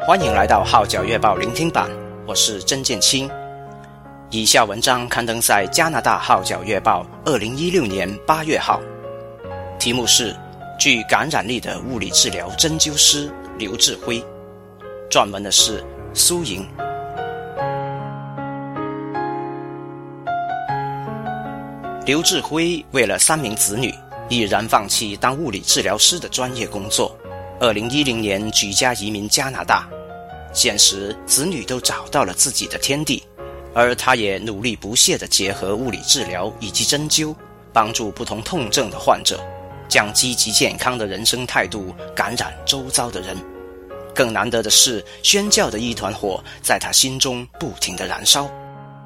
欢迎来到号角月报聆听版，我是曾建清。以下文章刊登在加拿大号角月报2016年8月号，题目是具感染力的物理治疗针灸师刘志辉，撰文的是苏莹。刘志辉为了3名子女，毅然放弃当物理治疗师的专业工作，2010年举家移民加拿大。现时子女都找到了自己的天地，而他也努力不懈地结合物理治疗以及针灸，帮助不同痛症的患者，将积极健康的人生态度感染周遭的人。更难得的是，宣教的一团火在他心中不停地燃烧。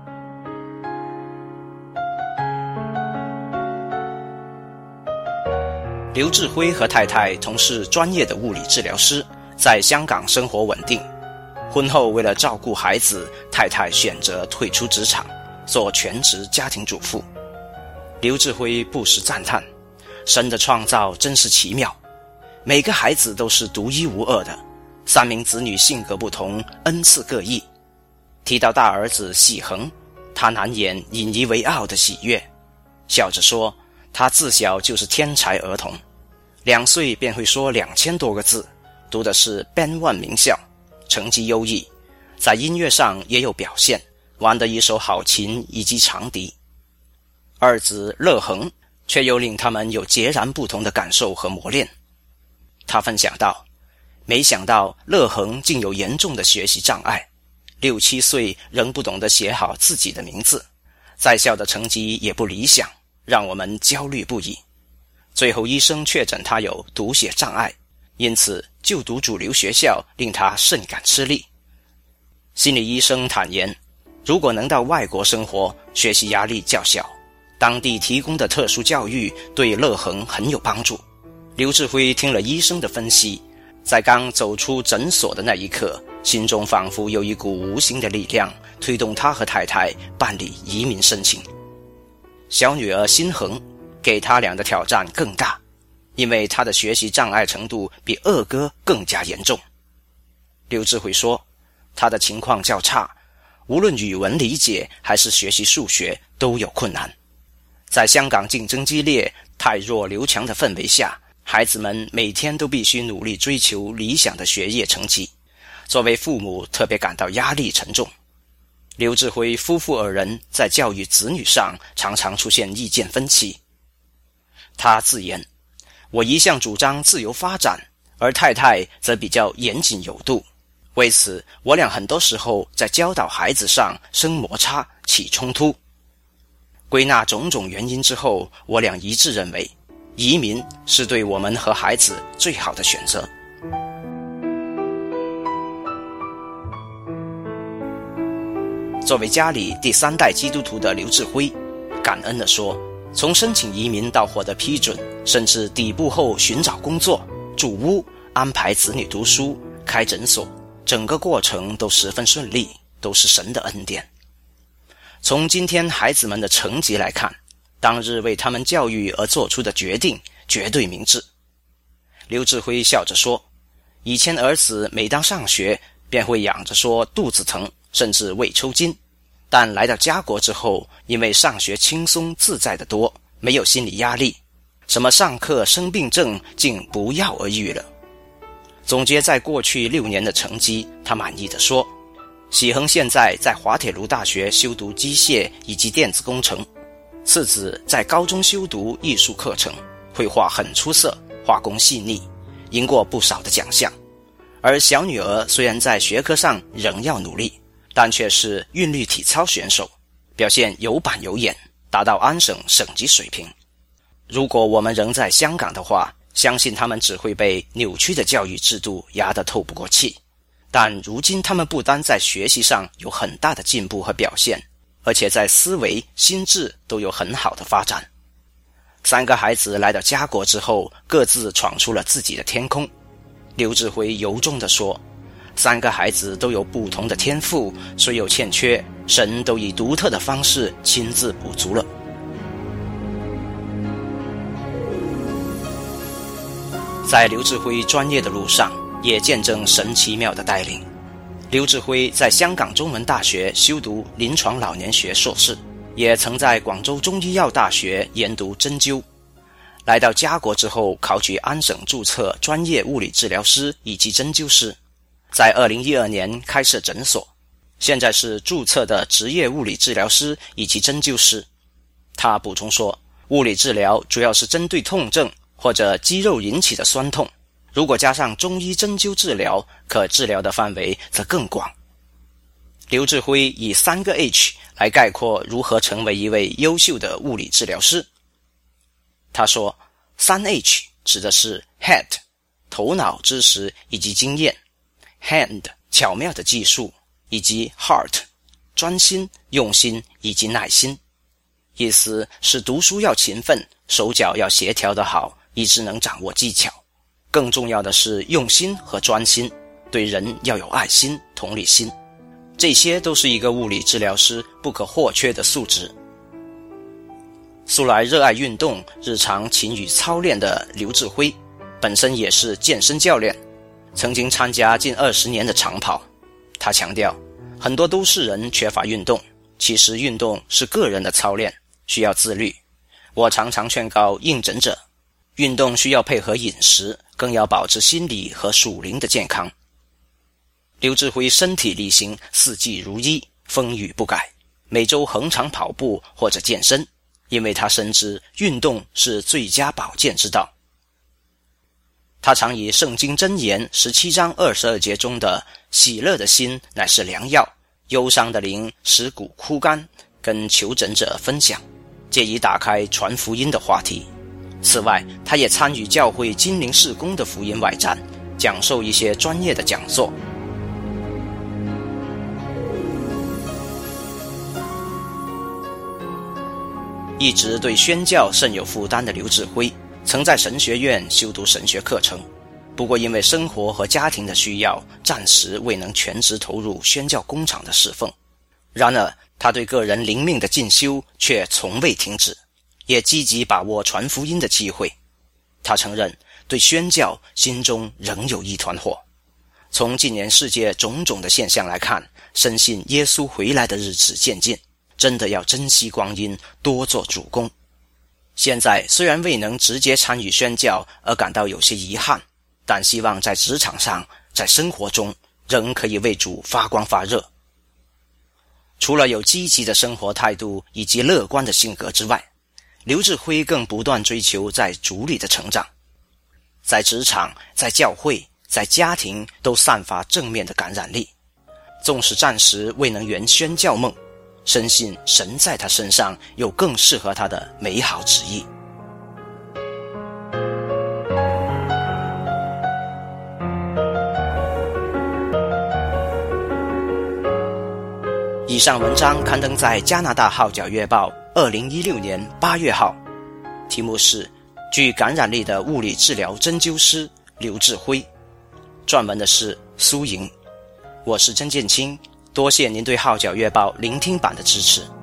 刘志辉和太太同是专业的物理治疗师，在香港生活稳定。婚后为了照顾孩子，太太选择退出职场，做全职家庭主妇。刘志辉不时赞叹，神的创造真是奇妙，每个孩子都是独一无二的，3名子女性格不同，恩赐各异。提到大儿子喜恒，他难掩引以为傲的喜悦，笑着说他自小就是天才儿童，2岁便会说2000多个字，读的是 Band 1名校，成绩优异，在音乐上也有表现，玩得一手好琴以及长笛。二子乐恒却又令他们有截然不同的感受和磨练。他分享道，没想到乐恒竟有严重的学习障碍，6、7岁仍不懂得写好自己的名字，在校的成绩也不理想，让我们焦虑不已。最后医生确诊他有读写障碍，因此就读主流学校令他甚感吃力。心理医生坦言，如果能到外国生活，学习压力较小，当地提供的特殊教育对乐恒很有帮助。刘志辉听了医生的分析，在刚走出诊所的那一刻，心中仿佛有一股无形的力量推动他和太太办理移民申请。小女儿心恒给他俩的挑战更大，因为他的学习障碍程度比二哥更加严重。刘志辉说，他的情况较差，无论语文理解还是学习数学都有困难。在香港竞争激烈、太弱留强的氛围下，孩子们每天都必须努力追求理想的学业成绩，作为父母特别感到压力沉重。刘志辉夫妇2人在教育子女上常常出现意见分歧。他自言，我一向主张自由发展，而太太则比较严谨有度，为此我俩很多时候在教导孩子上生摩擦起冲突。归纳种种原因之后，我俩一致认为移民是对我们和孩子最好的选择。作为家里第3代基督徒的刘志辉，感恩地说，从申请移民到获得批准，甚至抵埗后寻找工作、住屋、安排子女读书、开诊所，整个过程都十分顺利，都是神的恩典。从今天孩子们的成绩来看，当日为他们教育而做出的决定绝对明智。刘志辉笑着说，以前儿子每当上学便会仰着说肚子疼，甚至胃抽筋，但来到家国之后，因为上学轻松自在得多，没有心理压力，什么上课生病症竟不药而愈了。总结在过去6年的成绩，他满意地说，喜恒现在在滑铁卢大学修读机械以及电子工程，次子在高中修读艺术课程，绘画很出色，画工细腻，赢过不少的奖项。而小女儿虽然在学科上仍要努力，但却是韵律体操选手，表现有板有眼，达到安省省级水平。如果我们仍在香港的话，相信他们只会被扭曲的教育制度压得透不过气。但如今他们不单在学习上有很大的进步和表现，而且在思维、心智都有很好的发展。3个孩子来到家国之后，各自闯出了自己的天空。刘志辉由衷地说，3个孩子都有不同的天赋，虽有欠缺，神都以独特的方式亲自补足了。在刘志辉专业的路上，也见证神奇妙的带领。 刘志辉在香港中文大学修读临床老年学硕士，也曾在广州中医药大学研读针灸。来到家国之后，考取安省注册专业物理治疗师以及针灸师，在2012年开设诊所，现在是注册的职业物理治疗师以及针灸师。他补充说，物理治疗主要是针对痛症或者肌肉引起的酸痛，如果加上中医针灸治疗，可治疗的范围则更广。刘志辉以3个 H 来概括如何成为一位优秀的物理治疗师。他说，3H 指的是 Head 头脑知识以及经验， Hand 巧妙的技术，以及 Heart 专心用心以及耐心。意思是读书要勤奋，手脚要协调得好，以致能掌握技巧。更重要的是用心和专心，对人要有爱心、同理心，这些都是一个物理治疗师不可或缺的素质。素来热爱运动，日常勤于操练的刘志辉，本身也是健身教练，曾经参加近20年的长跑。他强调，很多都市人缺乏运动，其实运动是个人的操练，需要自律。我常常劝告应诊者，运动需要配合饮食，更要保持心理和属灵的健康。刘志辉身体力行，四季如一，风雨不改，每周恒常跑步或者健身，因为他深知运动是最佳保健之道。他常以圣经箴言17章22节中的喜乐的心乃是良药，忧伤的灵使骨枯干，跟求诊者分享，借以打开传福音的话题。此外，他也参与教会金陵事工的福音外展，讲授一些专业的讲座。一直对宣教甚有负担的刘志辉，曾在神学院修读神学课程，不过因为生活和家庭的需要，暂时未能全职投入宣教工厂的侍奉。然而，他对个人灵命的进修却从未停止，也积极把握传福音的机会。他承认，对宣教心中仍有一团火。从近年世界种种的现象来看，深信耶稣回来的日子渐近，真的要珍惜光阴，多做主工。现在虽然未能直接参与宣教而感到有些遗憾，但希望在职场上，在生活中仍可以为主发光发热。除了有积极的生活态度以及乐观的性格之外，刘志辉更不断追求在主里的成长，在职场、在教会、在家庭都散发正面的感染力。纵使暂时未能圆宣教梦，深信神在他身上有更适合他的美好旨意。以上文章刊登在加拿大号角月报2016年8月号，题目是具感染力的物理治疗针灸师刘志辉，撰文的是苏莹。我是曾建清，多谢您对号角月报聆听版的支持。